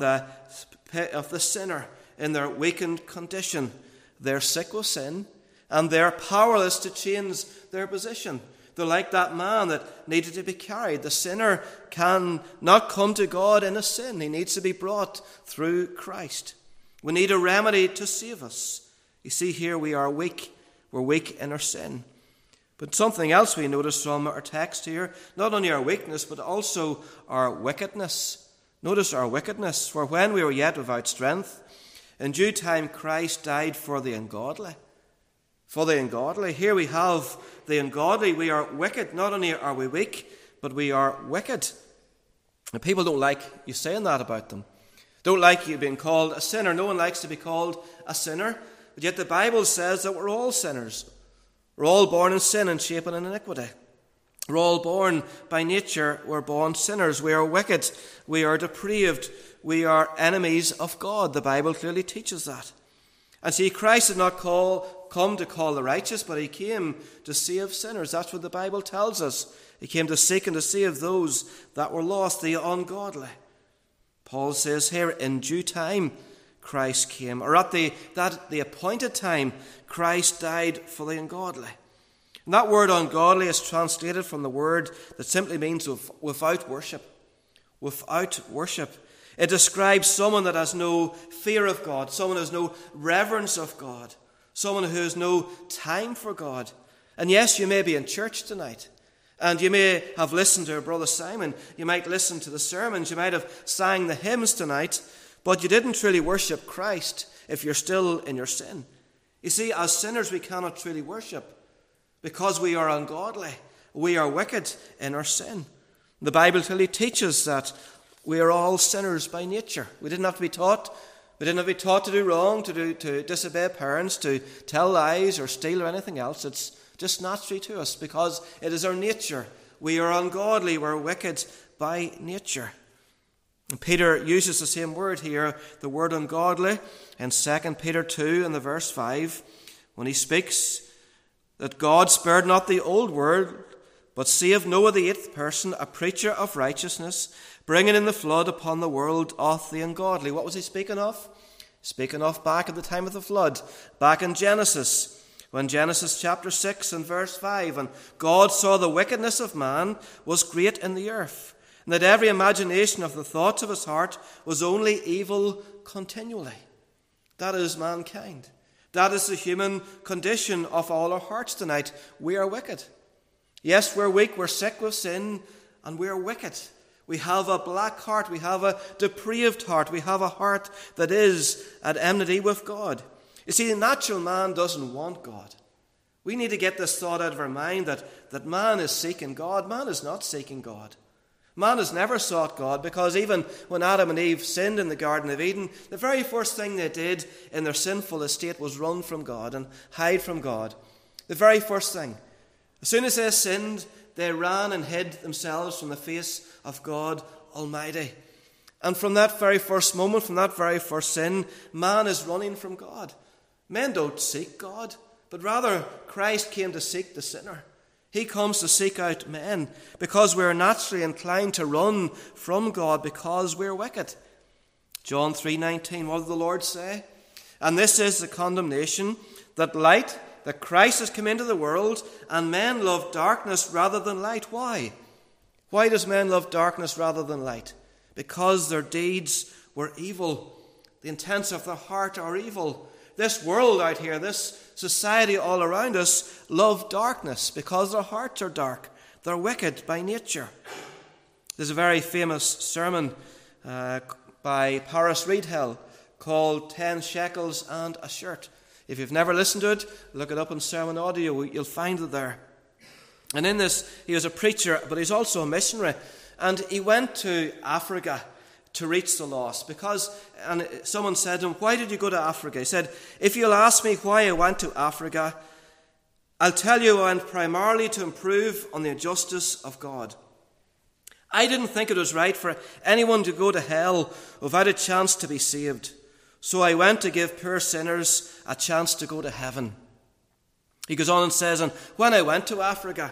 S2: the sinner in their weakened condition. They're sick with sin, and they're powerless to change their position. They're like that man that needed to be carried. The sinner can not come to God in a sin. He needs to be brought through Christ. We need a remedy to save us. You see here we are weak. We're weak in our sin. But something else we notice from our text here, not only our weakness, but also our wickedness. Notice our wickedness. For when we were yet without strength, in due time Christ died for the ungodly. For the ungodly. Here we have the ungodly. We are wicked. Not only are we weak, but we are wicked. And people don't like you saying that about them. Don't like you being called a sinner. No one likes to be called a sinner. But yet the Bible says that we're all sinners. We're all born in sin and shapen in iniquity. We're all born by nature. We're born sinners. We are wicked. We are depraved. We are enemies of God. The Bible clearly teaches that. And see, Christ did not come to call the righteous, but he came to save sinners. That's what the Bible tells us. He came to seek and to save those that were lost, the ungodly. Paul says here, in due time Christ came, or at the appointed time, Christ died for the ungodly. And that word ungodly is translated from the word that simply means without worship. Without worship. It describes someone that has no fear of God, someone who has no reverence of God, someone who has no time for God. And yes, you may be in church tonight, and you may have listened to Brother Simon, you might listen to the sermons, you might have sang the hymns tonight, but you didn't truly worship Christ if you're still in your sin. You see, as sinners we cannot truly worship because we are ungodly. We are wicked in our sin. The Bible clearly teaches that we are all sinners by nature. We didn't have to be taught. We didn't have to be taught to do wrong, to disobey parents, to tell lies or steal or anything else. It's just naturally to us because it is our nature. We are ungodly. We're wicked by nature. And Peter uses the same word here, the word ungodly, in 2 Peter 2 and the verse 5, when he speaks that God spared not the old world, but saved Noah the eighth person, a preacher of righteousness, bringing in the flood upon the world of the ungodly. What was he speaking of? Speaking of back at the time of the flood, back in Genesis, when Genesis chapter 6 and verse 5, and God saw the wickedness of man was great in the earth, and that every imagination of the thoughts of his heart was only evil continually. That is mankind. That is the human condition of all our hearts tonight. We are wicked. Yes, we're weak, we're sick with sin, and we're wicked. We have a black heart, we have a depraved heart, we have a heart that is at enmity with God. You see, the natural man doesn't want God. We need to get this thought out of our mind that man is seeking God. Man is not seeking God. Man has never sought God, because even when Adam and Eve sinned in the Garden of Eden, the very first thing they did in their sinful estate was run from God and hide from God. The very first thing. As soon as they sinned, they ran and hid themselves from the face of God Almighty. And from that very first moment, from that very first sin, man is running from God. Men don't seek God, but rather Christ came to seek the sinner. He comes to seek out men because we're naturally inclined to run from God because we're wicked. John 3:19, what did the Lord say? And this is the condemnation, that Christ has come into the world, and men love darkness rather than light. Why? Why does men love darkness rather than light? Because their deeds were evil. The intents of their heart are evil. This world out here, this society all around us, love darkness because their hearts are dark. They're wicked by nature. There's a very famous sermon by Paris Reidhill called 10 Shekels and a Shirt. If you've never listened to it, look it up in Sermon Audio. You'll find it there. And in this, he was a preacher, but he's also a missionary. And he went to Africa to reach the lost. And someone said to him, "Why did you go to Africa?" He said, "If you'll ask me why I went to Africa, I'll tell you I went primarily to improve on the justice of God. I didn't think it was right for anyone to go to hell without a chance to be saved. So I went to give poor sinners a chance to go to heaven." He goes on and says, "And when I went to Africa,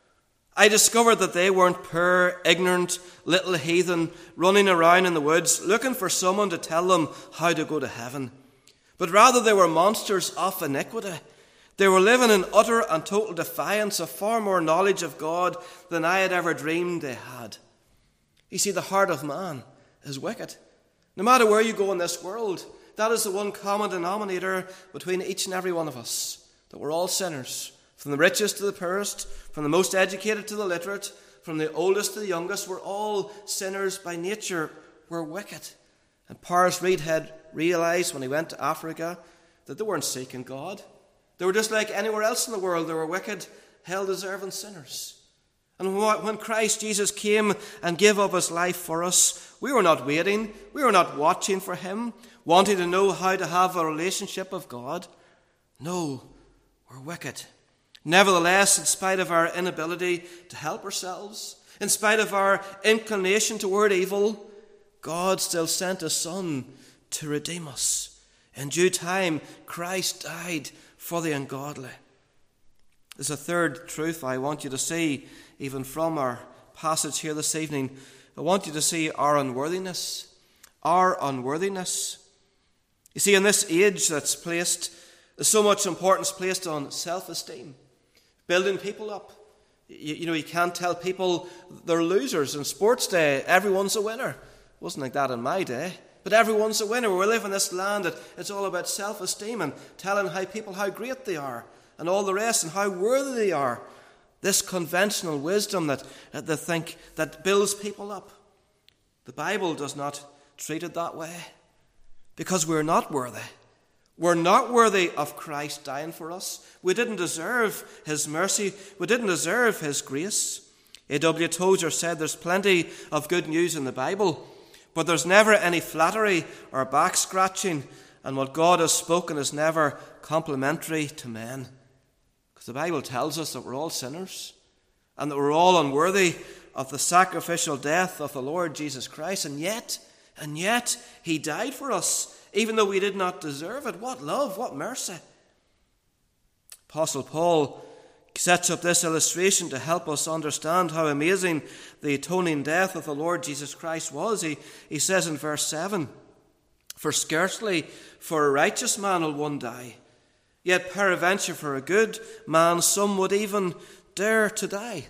S2: I discovered that they weren't poor, ignorant, little heathen running around in the woods looking for someone to tell them how to go to heaven. But rather they were monsters of iniquity. They were living in utter and total defiance of far more knowledge of God than I had ever dreamed they had." You see, the heart of man is wicked. No matter where you go in this world, that is the one common denominator between each and every one of us, that we're all sinners. From the richest to the poorest, from the most educated to the literate, from the oldest to the youngest, we're all sinners by nature. We're wicked. And Paris Reid had realized when he went to Africa that they weren't seeking God. They were just like anywhere else in the world. They were wicked, hell-deserving sinners. And when Christ Jesus came and gave up his life for us, we were not waiting. We were not watching for him, wanting to know how to have a relationship with God. No, we're wicked. Nevertheless, in spite of our inability to help ourselves, in spite of our inclination toward evil, God still sent his Son to redeem us. In due time, Christ died for the ungodly. There's a third truth I want you to see, even from our passage here this evening. I want you to see our unworthiness. Our unworthiness. You see, in this age that's placed, there's so much importance placed on self-esteem. Building people up. You can't tell people they're losers. On sports day, everyone's a winner. It wasn't like that in my day. But everyone's a winner. We live in this land that it's all about self-esteem and telling how great they are and all the rest and how worthy they are. This conventional wisdom that they think that builds people up. The Bible does not treat it that way because we're not worthy. We're not worthy of Christ dying for us. We didn't deserve his mercy. We didn't deserve his grace. A.W. Tozer said there's plenty of good news in the Bible, but there's never any flattery or back-scratching, and what God has spoken is never complimentary to men. Because the Bible tells us that we're all sinners and that we're all unworthy of the sacrificial death of the Lord Jesus Christ, and yet he died for us. Even though we did not deserve it. What love, what mercy. Apostle Paul sets up this illustration to help us understand how amazing the atoning death of the Lord Jesus Christ was. He says in verse 7, "For scarcely for a righteous man will one die, yet peradventure for a good man some would even dare to die."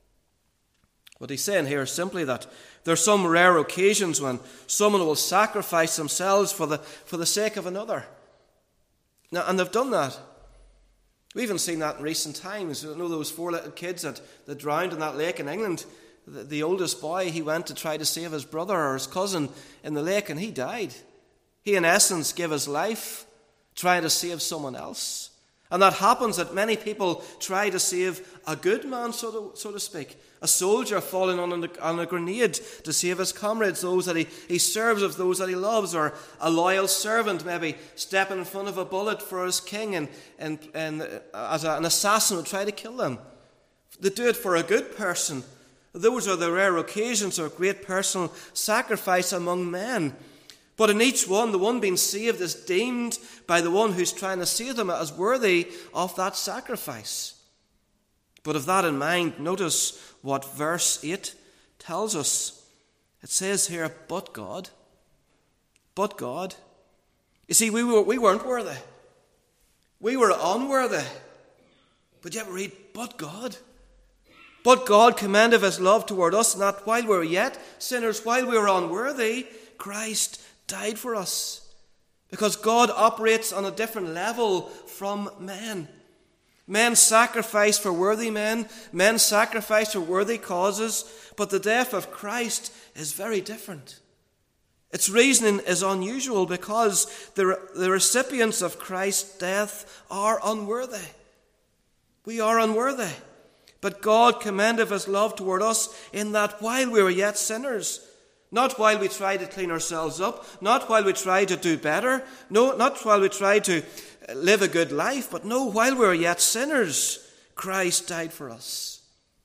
S2: What he's saying here is simply that there are some rare occasions when someone will sacrifice themselves for the sake of another. Now, and they've done that. We've even seen that in recent times. You know those 4 little kids that drowned in that lake in England? The oldest boy, he went to try to save his brother or his cousin in the lake, and he died. He, in essence, gave his life trying to save someone else. And that happens that many people try to save a good man, so to speak. A soldier falling on a grenade to save his comrades, those that he serves with, those that he loves, or a loyal servant maybe stepping in front of a bullet for his king and as an assassin would try to kill them. They do it for a good person. Those are the rare occasions of great personal sacrifice among men. But in each one, the one being saved is deemed by the one who's trying to save them as worthy of that sacrifice. But with that in mind, notice what verse 8 tells us. It says here, but God. But God. You see, we weren't worthy. We were unworthy. But yet we read, but God. But God commendeth his love toward us, and that while we were yet sinners, while we were unworthy, Christ died for us. Because God operates on a different level from men. Men sacrifice for worthy men. Men sacrifice for worthy causes. But the death of Christ is very different. Its reasoning is unusual because the recipients of Christ's death are unworthy. We are unworthy. But God commended his love toward us in that while we were yet sinners, not while we tried to clean ourselves up, not while we tried to do better, no, not while we tried to live a good life, but no, while we were yet sinners, Christ died for us.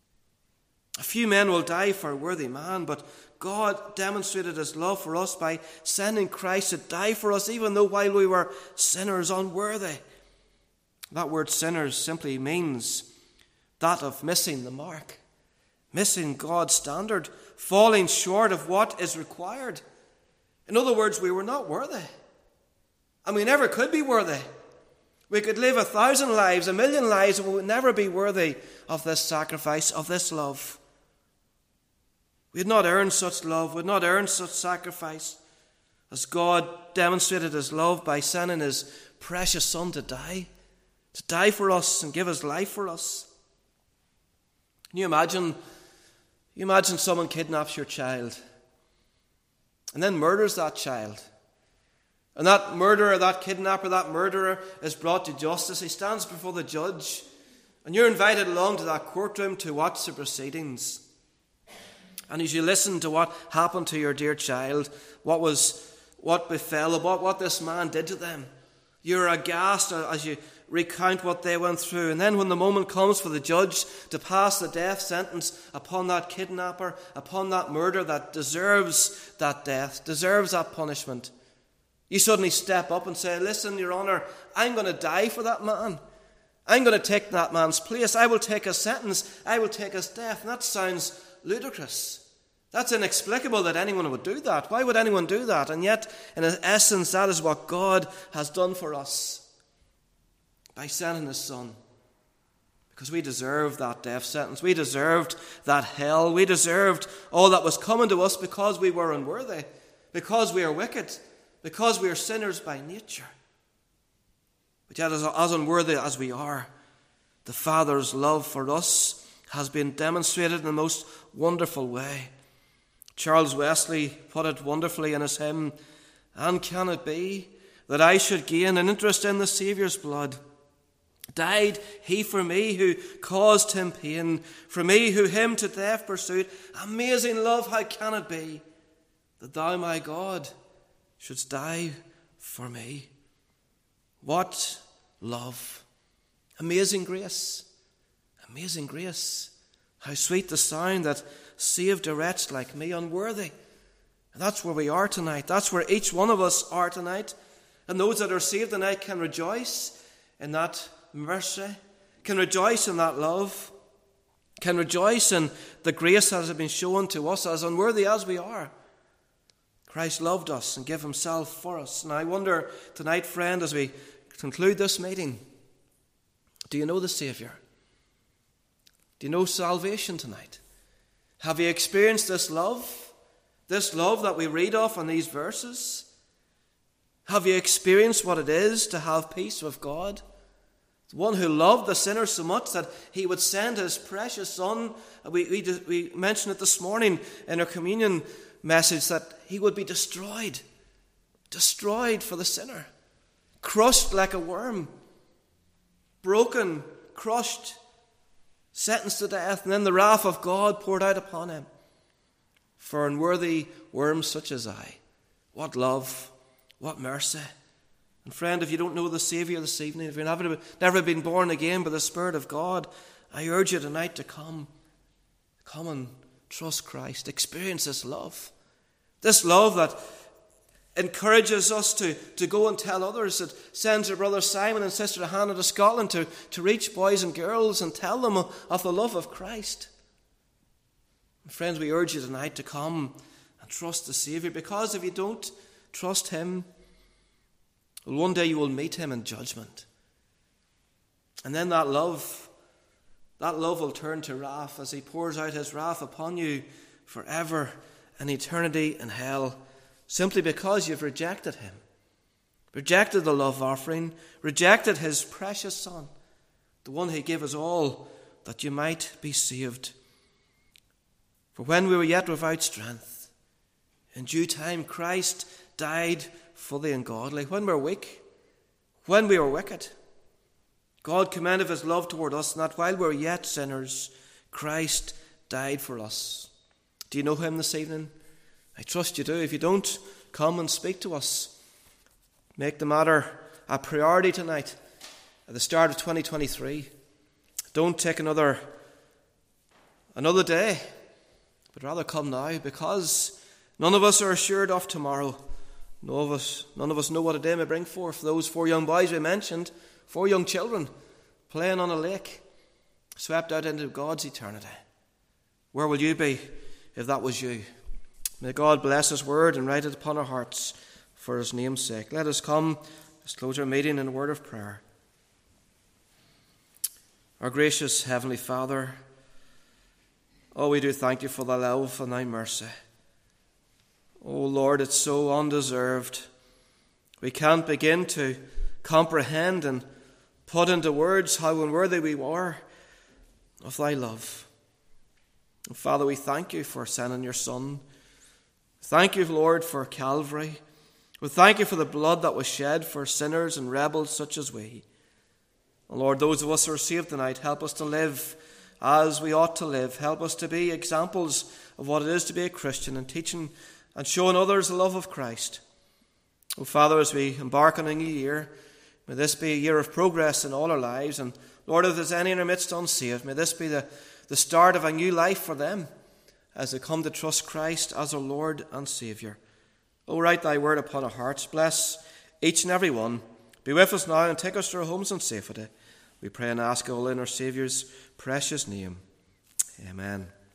S2: A few men will die for a worthy man, but God demonstrated his love for us by sending Christ to die for us, even though while we were sinners, unworthy. That word sinners simply means that of missing the mark, missing God's standard, falling short of what is required. In other words, we were not worthy. And we never could be worthy. We could live 1,000 lives, 1,000,000 lives, and we would never be worthy of this sacrifice, of this love. We had not earned such love, we had not earned such sacrifice, as God demonstrated his love by sending his precious Son to die for us and give his life for us. Can you imagine someone kidnaps your child and then murders that child? And that murderer, that kidnapper, that murderer is brought to justice. He stands before the judge, and you're invited along to that courtroom to watch the proceedings. And as you listen to what happened to your dear child, what befell, what this man did to them, you're aghast as you recount what they went through. And then when the moment comes for the judge to pass the death sentence upon that kidnapper, upon that murderer that deserves that death, deserves that punishment, you suddenly step up and say, listen, Your Honour, I'm going to die for that man. I'm going to take that man's place. I will take his sentence. I will take his death. And that sounds ludicrous. That's inexplicable that anyone would do that. Why would anyone do that? And yet, in essence, that is what God has done for us by sending his Son. Because we deserved that death sentence. We deserved that hell. We deserved all that was coming to us because we were unworthy, because we are wicked, because we are sinners by nature. But yet, as unworthy as we are, the Father's love for us has been demonstrated in the most wonderful way. Charles Wesley put it wonderfully in his hymn, "And can it be that I should gain an interest in the Saviour's blood? Died he for me who caused him pain, for me who him to death pursued? Amazing love, how can it be that thou, my God, shouldst die for me?" What love! Amazing grace! Amazing grace! How sweet the sound that saved a wretch like me, unworthy. And that's where we are tonight. That's where each one of us are tonight. And those that are saved tonight can rejoice in that mercy, can rejoice in that love, can rejoice in the grace that has been shown to us, as unworthy as we are. Christ loved us and gave himself for us. And I wonder tonight, friend, as we conclude this meeting, do you know the Saviour? Do you know salvation tonight? Have you experienced this love that we read of in these verses? Have you experienced what it is to have peace with God? The one who loved the sinner so much that he would send his precious Son. We mentioned it this morning in our communion message, that he would be destroyed for the sinner, crushed like a worm, broken, crushed, sentenced to death, and then the wrath of God poured out upon him for unworthy worms such as I. What love, what mercy. And friend, if you don't know the Saviour this evening, if you've never been born again by the Spirit of God, I urge you tonight to come and trust Christ. Experience this love. This love that encourages us to go and tell others, that sends our brother Simon and sister Hannah to Scotland to reach boys and girls and tell them of the love of Christ. And friends, we urge you tonight to come and trust the Saviour, because if you don't trust him, well, one day you will meet him in judgment. And then that love will turn to wrath as he pours out his wrath upon you forever in eternity in hell, simply because you've rejected him. rejected the love offering, rejected his precious Son, the one who gave us all that you might be saved. For when we were yet without strength, in due time Christ died for the ungodly. When we were weak, when we were wicked, God commended his love toward us, and that while we were yet sinners, Christ died for us. Do you know him this evening? I trust you do. If you don't, come and speak to us. Make the matter a priority tonight at the start of 2023. Don't take another day, but rather come now, because none of us are assured of tomorrow. None of us know what a day may bring forth. Those 4 young boys we mentioned, 4 young children playing on a lake, swept out into God's eternity. Where will you be if that was you? May God bless his word and write it upon our hearts for his name's sake. Let us come, let's close our meeting in a word of prayer. Our gracious Heavenly Father, oh, we do thank you for thy love and thy mercy. Oh Lord, it's so undeserved. We can't begin to comprehend and put into words how unworthy we were of thy love. And Father, we thank you for sending your Son. Thank you, Lord, for Calvary. We thank you for the blood that was shed for sinners and rebels such as we. And Lord, those of us who are saved tonight, help us to live as we ought to live. Help us to be examples of what it is to be a Christian, and teaching and showing others the love of Christ. Oh Father, as we embark on a new year, may this be a year of progress in all our lives. And Lord, if there's any in our midst unsaved, may this be the start of a new life for them as they come to trust Christ as our Lord and Saviour. Oh, write thy word upon our hearts. Bless each and every one. Be with us now and take us to our homes in safety. We pray and ask all in our Saviour's precious name. Amen.